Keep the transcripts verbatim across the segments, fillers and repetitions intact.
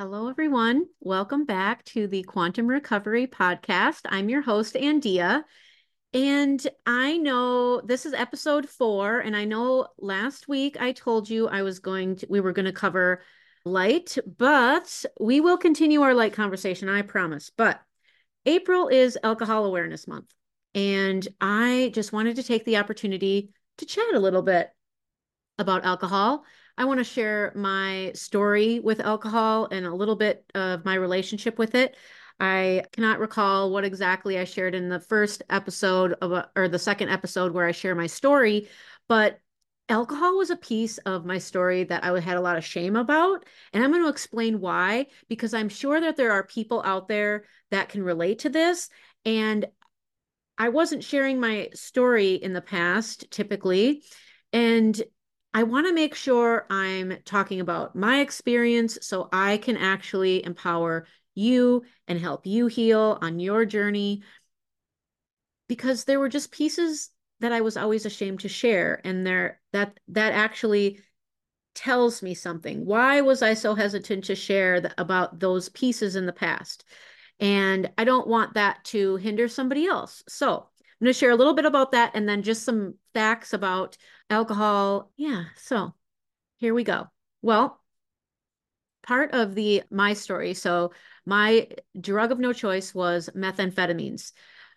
Hello, everyone. Welcome back to the Quantum Recovery Podcast. I'm your host, Andia. And I know this is episode four. And I know last week I told you I was going to, we were going to cover light, but we will continue our light conversation, I promise. But April is Alcohol Awareness Month. And I just wanted to take the opportunity to chat a little bit about alcohol. I want to share my story with alcohol and a little bit of my relationship with it. I cannot recall what exactly I shared in the first episode of a, or the second episode where I share my story, but alcohol was a piece of my story that I had a lot of shame about. And I'm going to explain why, because I'm sure that there are people out there that can relate to this. And I wasn't sharing my story in the past, typically. And I want to make sure I'm talking about my experience so I can actually empower you and help you heal on your journey because there were just pieces that I was always ashamed to share and there that that actually tells me something. Why was I so hesitant to share th- about those pieces in the past? And I don't want that to hinder somebody else. So I'm going to share a little bit about that and then just some facts about alcohol. Yeah. So here we go. Well, part of the my story. So my drug of no choice was methamphetamines.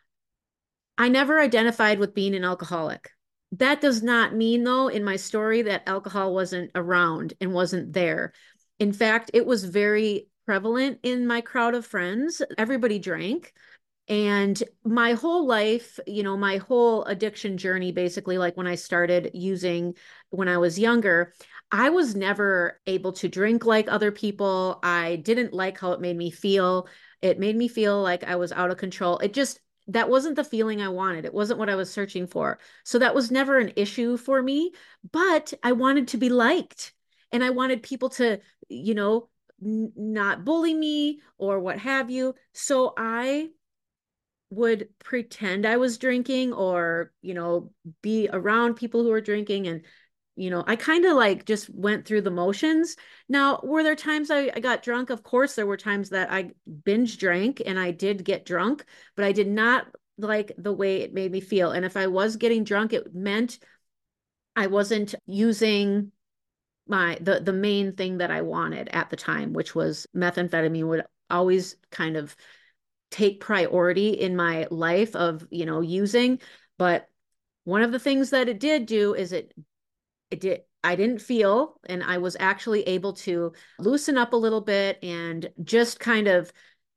I never identified with being an alcoholic. That does not mean, though, in my story that alcohol wasn't around and wasn't there. In fact, it was very prevalent in my crowd of friends. Everybody drank. And my whole life, you know, my whole addiction journey, basically, like when I started using when I was younger, I was never able to drink like other people. I didn't like how it made me feel. It made me feel like I was out of control. It just, that wasn't the feeling I wanted. It wasn't what I was searching for. So that was never an issue for me, but I wanted to be liked and I wanted people to, you know, n- not bully me or what have you. So I would pretend I was drinking or, you know, be around people who were drinking. And, you know, I kind of like just went through the motions. Now, were there times I, I got drunk? Of course, there were times that I binge drank and I did get drunk, but I did not like the way it made me feel. And if I was getting drunk, it meant I wasn't using my the the main thing that I wanted at the time, which was methamphetamine would always kind of take priority in my life of, you know, using. But one of the things that it did do is it it did I didn't feel and I was actually able to loosen up a little bit and just kind of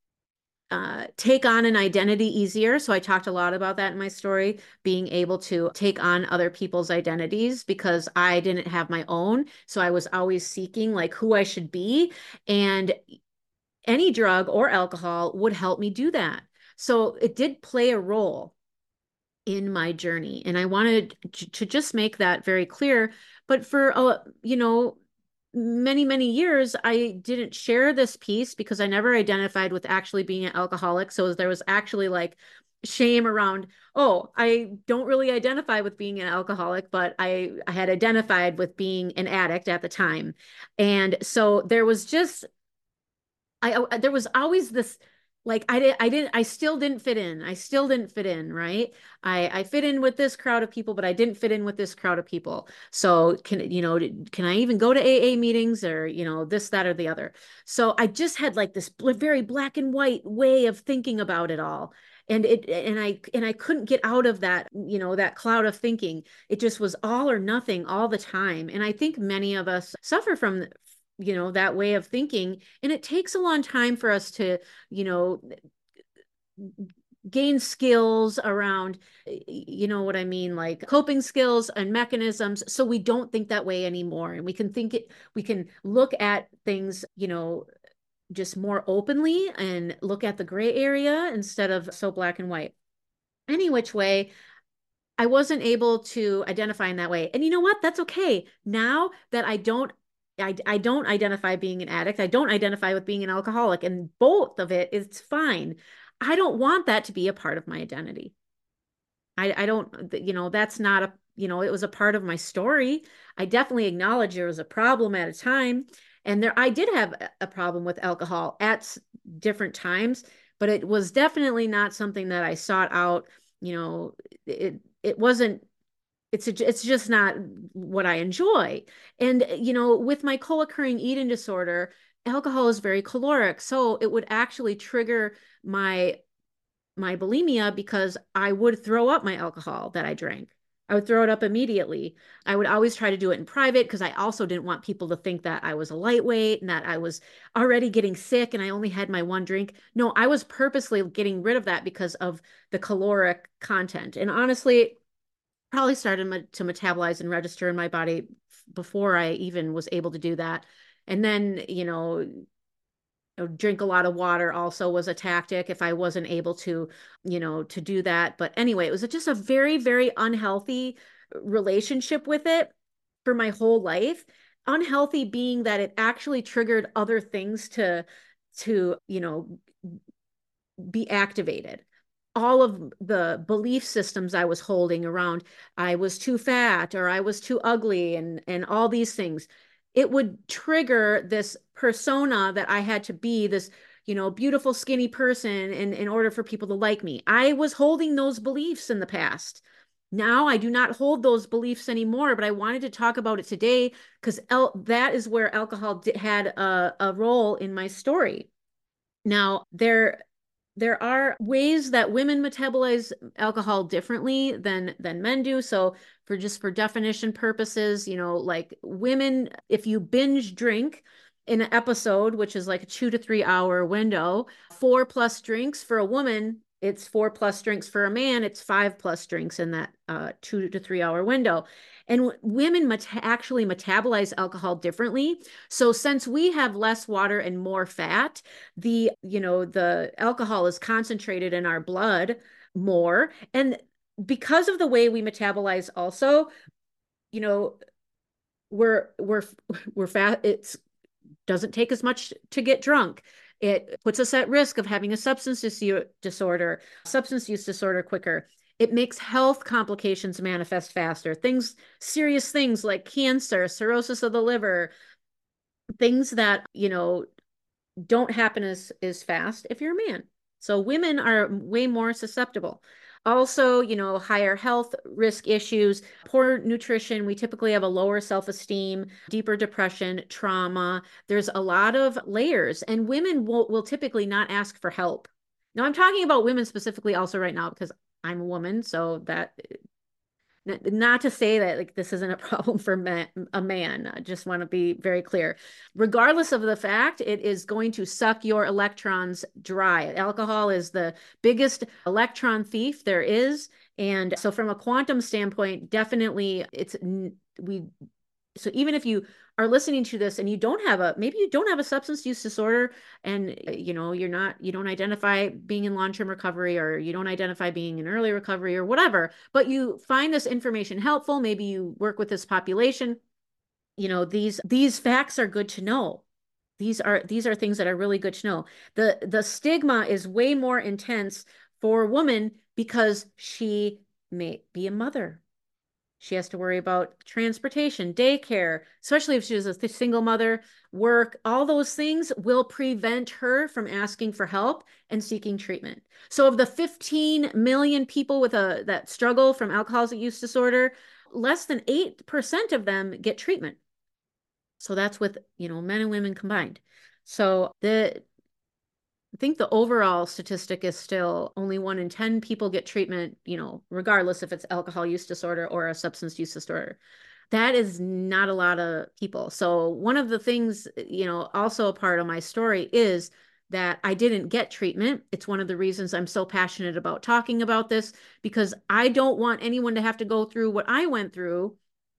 uh, take on an identity easier. So I talked a lot about that in my story, being able to take on other people's identities because I didn't have my own. So I was always seeking like who I should be. And any drug or alcohol would help me do that. So it did play a role in my journey. And I wanted to just make that very clear. But for, uh, you know, many, many years, I didn't share this piece because I never identified with actually being an alcoholic. So there was actually like shame around, oh, I don't really identify with being an alcoholic, but I, I had identified with being an addict at the time. And so there was just I, I there was always this like I did I didn't I still didn't fit in. I still didn't fit in, right? I I fit in with this crowd of people, but I didn't fit in with this crowd of people. So can you know can I even go to A A meetings or you know this that or the other? So I just had like this very black and white way of thinking about it all. And it and I and I couldn't get out of that, you know, that cloud of thinking. It just was all or nothing all the time. And I think many of us suffer from you know that way of thinking and it takes a long time for us to you know gain skills around you know what I mean like coping skills and mechanisms so we don't think that way anymore and we can think it we can look at things you know just more openly and look at the gray area instead of so black and white any which way. I wasn't able to identify in that way. And you know what? That's okay. Now that I don't I, I don't identify being an addict. I don't identify with being an alcoholic. And both of it is fine. I don't want that to be a part of my identity. I, I don't, you know, that's not a, you know, it was a part of my story. I definitely acknowledge there was a problem at a time. And there, I did have a problem with alcohol at different times, but it was definitely not something that I sought out. You know, it it wasn't it's a, it's just not what I enjoy. And you know, with my co-occurring eating disorder, alcohol is very caloric, so it would actually trigger my my bulimia because I would throw up my alcohol that I drank. I would throw it up immediately. I would always try to do it in private because I also didn't want people to think that I was a lightweight and that I was already getting sick and I only had my one drink. No, I was purposely getting rid of that because of the caloric content. And honestly, probably started to metabolize and register in my body before I even was able to do that. And then, you know, drink a lot of water also was a tactic if I wasn't able to, you know, to do that. But anyway, it was just a very, very unhealthy relationship with it for my whole life. Unhealthy being that it actually triggered other things to, to, you know, be activated. All of the belief systems I was holding around, I was too fat or I was too ugly and and all these things, it would trigger this persona that I had to be this, you know, beautiful skinny person in in order for people to like me. I was holding those beliefs in the past. Now I do not hold those beliefs anymore, but I wanted to talk about it today because that is where alcohol had a, a role in my story. Now, there there are ways that women metabolize alcohol differently than than men do. So for just for definition purposes, you know, like women, if you binge drink in an episode, which is like a two to three hour window, four plus drinks for a woman, it's four plus drinks for a man, it's five plus drinks in that uh, two to three hour window. And women met actually metabolize alcohol differently. So since we have less water and more fat, the, you know, the alcohol is concentrated in our blood more. And because of the way we metabolize also, you know, we're we're we're fat. It's doesn't take as much to get drunk. It puts us at risk of having a substance disorder, substance use disorder quicker. It makes health complications manifest faster. Things, serious things like cancer, cirrhosis of the liver, things that, you know, don't happen as, as fast if you're a man. So women are way more susceptible. Also, you know, higher health risk issues, poor nutrition. We typically have a lower self-esteem, deeper depression, trauma. There's a lot of layers, and women will, will typically not ask for help. Now, I'm talking about women specifically also right now because I'm a woman, so that not to say that like this isn't a problem for man, a man. I just want to be very clear. Regardless of the fact, it is going to suck your electrons dry. Alcohol is the biggest electron thief there is. And so from a quantum standpoint, definitely it's we so even if you are listening to this and you don't have a maybe you don't have a substance use disorder and you know you're not you don't identify being in long-term recovery or you don't identify being in early recovery or whatever, but you find this information helpful, maybe you work with this population, you know, these these facts are good to know. These are these are things that are really good to know. The the stigma is way more intense for a woman because she may be a mother. She has to worry about transportation, daycare, especially if she's a single mother, work, all those things will prevent her from asking for help and seeking treatment. So of the fifteen million people with a that struggle from alcoholic use disorder, less than eight percent of them get treatment. So that's with, you know, men and women combined. So the I think the overall statistic is still only one in ten people get treatment, you know, regardless if it's alcohol use disorder or a substance use disorder. That is not a lot of people. So one of the things, you know, also a part of my story is that I didn't get treatment. It's one of the reasons I'm so passionate about talking about this because I don't want anyone to have to go through what I went through.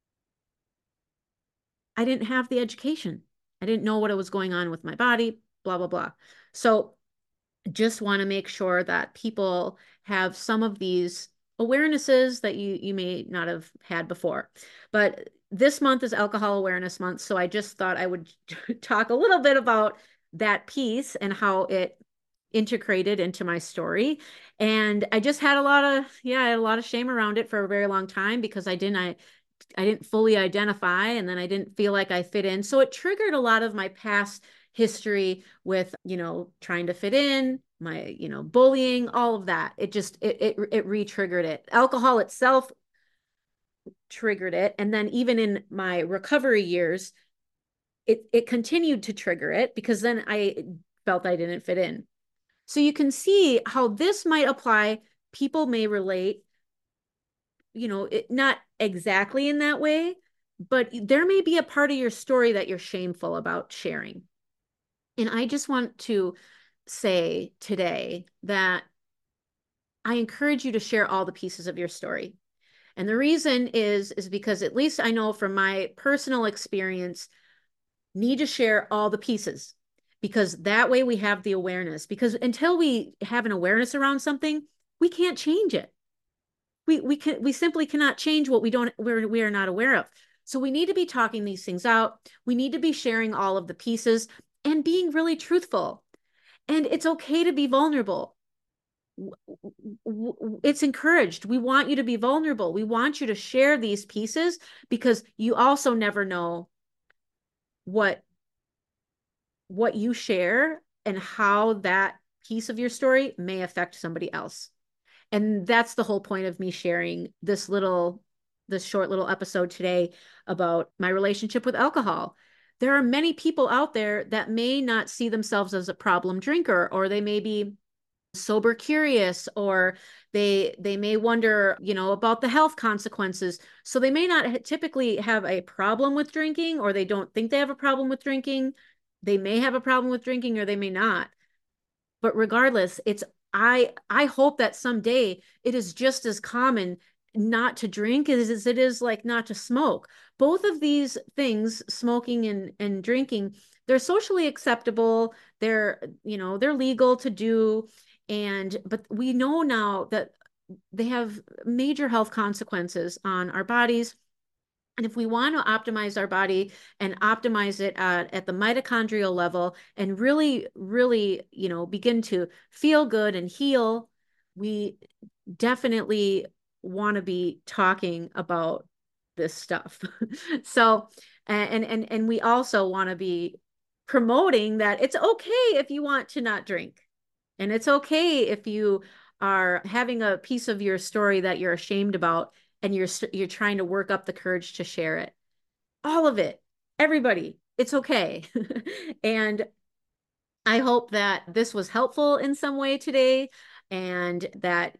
I didn't have the education. I didn't know what was going on with my body, blah, blah, blah. So just want to make sure that people have some of these awarenesses that you you may not have had before. But this month is Alcohol Awareness Month, so I just thought I would talk a little bit about that piece and how it integrated into my story. And I just had a lot of, yeah, I had a lot of shame around it for a very long time because I didn't, I I didn't fully identify, and then I didn't feel like I fit in. So it triggered a lot of my past history with, you know, trying to fit in, my, you know, bullying, all of that. It just, it, it, it re-triggered it. Alcohol itself triggered it. And then even in my recovery years, it, it continued to trigger it because then I felt I didn't fit in. So you can see how this might apply. People may relate, you know, it, not exactly in that way, but there may be a part of your story that you're shameful about sharing. And I just want to say today that I encourage you to share all the pieces of your story. And the reason is is because at least I know from my personal experience, need to share all the pieces because that way we have the awareness. Because until we have an awareness around something, we can't change it. We we can we simply cannot change what we don't we're, we are not aware of. So we need to be talking these things out. We need to be sharing all of the pieces and being really truthful. And it's okay to be vulnerable. It's encouraged. We want you to be vulnerable. We want you to share these pieces because you also never know what what you share and how that piece of your story may affect somebody else. And that's the whole point of me sharing this little this short little episode today about my relationship with alcohol. There are many people out there that may not see themselves as a problem drinker, or they may be sober curious, or they they may wonder, you know, about the health consequences. So they may not typically have a problem with drinking, or they don't think they have a problem with drinking. They may have a problem with drinking, or they may not. But regardless, it's I I hope that someday it is just as common not to drink as, as it is like not to smoke. Both of these things, smoking and and drinking, they're socially acceptable. They're, you know, they're legal to do. And but we know now that they have major health consequences on our bodies. And if we want to optimize our body and optimize it at, at the mitochondrial level and really, really, you know, begin to feel good and heal, we definitely want to be talking about this stuff. So, and and and we also want to be promoting that it's okay if you want to not drink. And it's okay if you are having a piece of your story that you're ashamed about and you're you're trying to work up the courage to share it. All of it. Everybody. It's okay. And I hope that this was helpful in some way today and that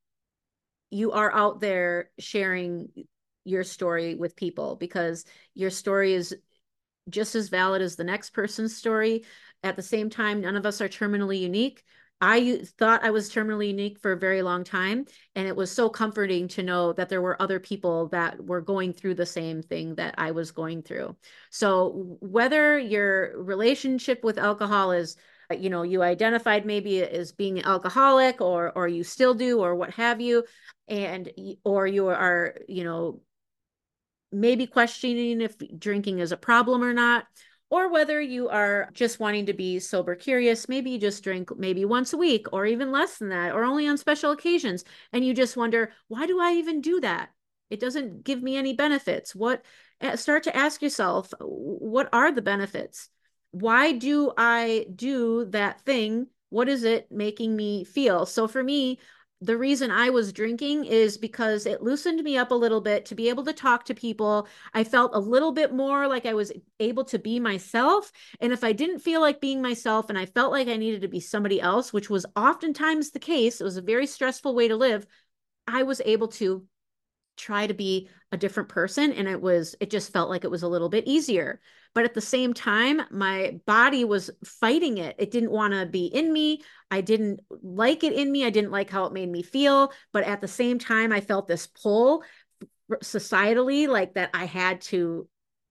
you are out there sharing your story with people because your story is just as valid as the next person's story. At the same time, none of us are terminally unique. I thought I was terminally unique for a very long time, and it was so comforting to know that there were other people that were going through the same thing that I was going through. So whether your relationship with alcohol is, you know, you identified maybe as being alcoholic, or or you still do, or what have you, and or you are, you know, maybe questioning if drinking is a problem or not, or whether you are just wanting to be sober curious, maybe you just drink maybe once a week or even less than that, or only on special occasions. And you just wonder, why do I even do that? It doesn't give me any benefits. What, start to ask yourself, what are the benefits? Why do I do that thing? What is it making me feel? So for me, the reason I was drinking is because it loosened me up a little bit to be able to talk to people. I felt a little bit more like I was able to be myself. And if I didn't feel like being myself and I felt like I needed to be somebody else, which was oftentimes the case, it was a very stressful way to live, I was able to try to be a different person, and it was it just felt like it was a little bit easier. But at the same time, my body was fighting it. It didn't want to be in me. I didn't like it in me. I didn't like how it made me feel. But at the same time, I felt this pull societally, like that I had to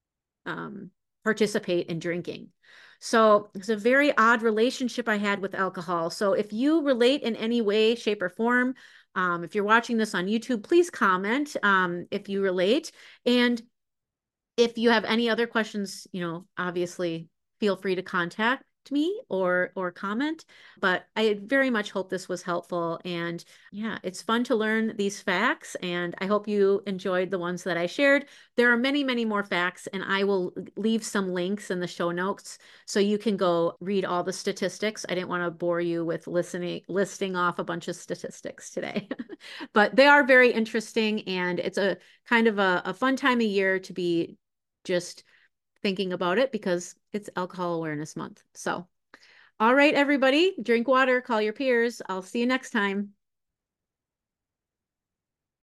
um, participate in drinking. So it's a very odd relationship I had with alcohol. So if you relate in any way, shape, or form, um, if you're watching this on YouTube, please comment um, if you relate. And if you have any other questions, you know, obviously feel free to contact correct me or or comment. But I very much hope this was helpful. And yeah, it's fun to learn these facts, and I hope you enjoyed the ones that I shared. There are many, many more facts, and I will leave some links in the show notes so you can go read all the statistics. I didn't want to bore you with listening, listing off a bunch of statistics today, but they are very interesting, and it's a kind of a, a fun time of year to be just thinking about it because it's Alcohol Awareness Month. So, all right, everybody, drink water, call your peers. I'll see you next time.